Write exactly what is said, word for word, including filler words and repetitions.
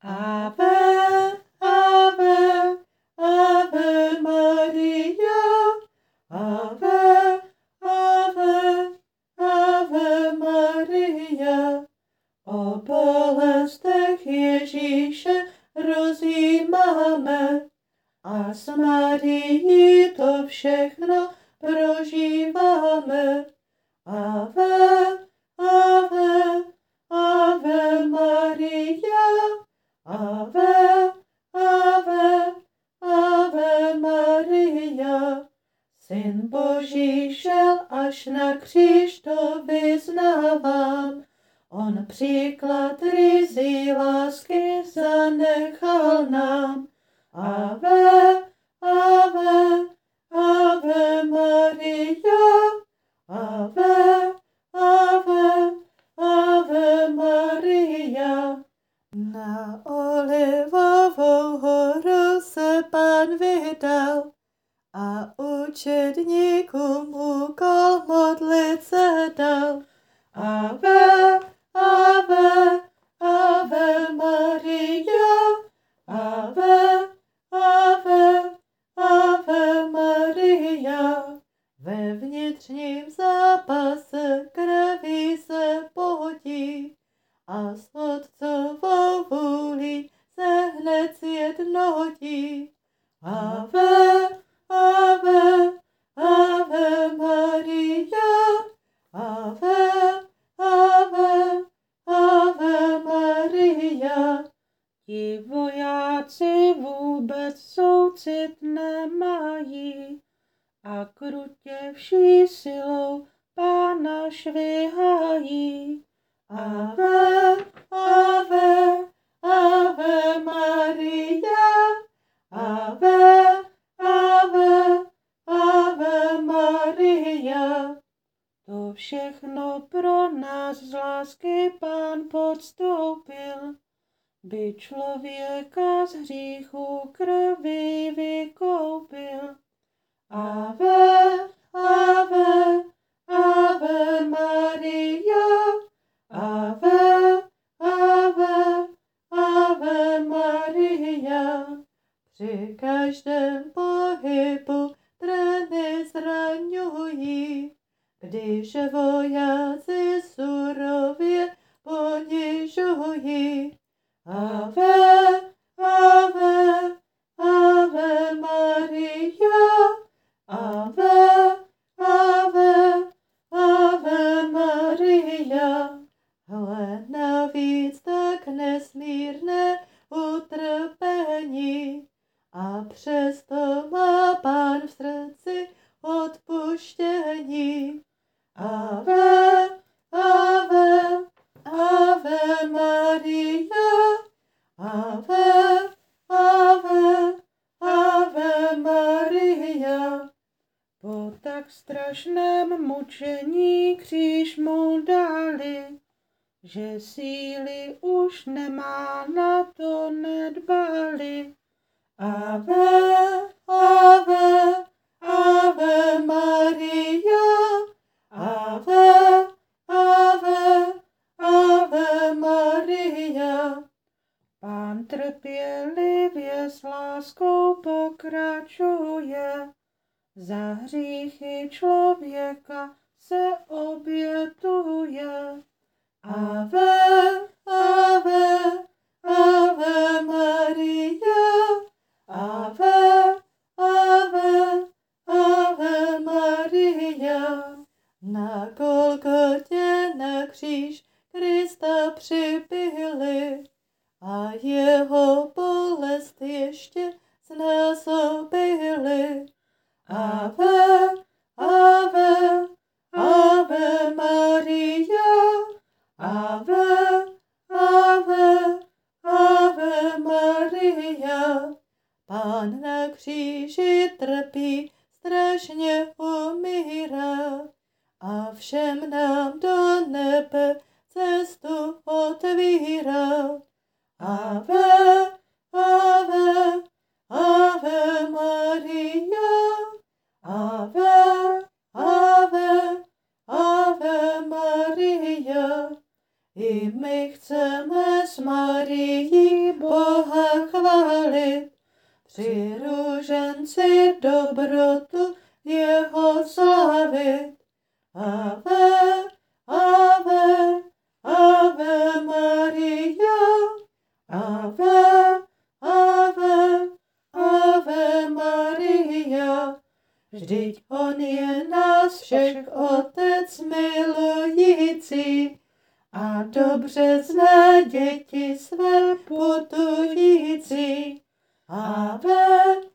Ave, Ave, Ave Maria, Ave, Ave, Ave Maria. O bolestech Ježíše rozjímáme a s Marií to všechno prožíváme. Ave, Ave, Ave Maria, Ave, Ave, Ave Maria. Syn Boží šel až na kříž, to vyznávám. On příklad ryzí lásky zanechal nám. Ave, Ave, Ave Maria, Ave, Ave, Ave Maria. Na Olivovou horu se Pán vydal a učedníkům úkol modlit se dal. Ave, Ave, Ave Maria, Ave, Ave, Ave Maria. Ve vnitřním zápase krví se potí a s Otcovou vůlí se hned sjednotí. Ave, Ave, Ave Maria, Ave, Ave, Ave Maria. Ti vojáci vůbec soucit nemají a krutě vší silou Pána švihají. Ave, Ave, Ave Maria, Ave, Ave, Ave Maria. To všechno pro nás z lásky Pán podstoupil, by člověka z hříchu krví vykoupil. Ave, Ave, Ave Maria, Ave, Ave, Ave Maria. Při každém pohybu trny zraňují, když vojáci surově ponižují. Ave, Ave, Ave Maria, Ave, Ave, Ave Maria. Hle, navíc tak nesmírné utrpení a přesto má Pán v srdci odpuštění. Ave, Ave, Ave Maria, Ave, Ave, Ave Maria. Po tak strašném mučení kříž mu dali, že síly už nemá, na to nedbali. Ave, Ave, Ave Maria, Ave, Ave, Ave Maria. Pán trpělivě s láskou pokračuje, za hříchy člověka se obětuje. Ave, Ave, Ave Maria, Ave, Ave, Ave Maria. Na Golgotě na kříž Krista přibili a jeho bolest ještě znásobili. Ave, Ave, Ave Maria, Ave, Ave, Ave Maria. Pán na kříži trpí, strašně umírá a všem nám do nebe cestu otvírá. Ave, Ave, Ave Maria, Ave, Ave, Ave Maria. I my My chceme s Marií Boha chválit, při růženci dobrotu jeho slavit. Ave, ave, ave Maria, ave, ave, ave Maria. Vždyť on je nás všech otec milující a dobře zná děti své putující. Ave,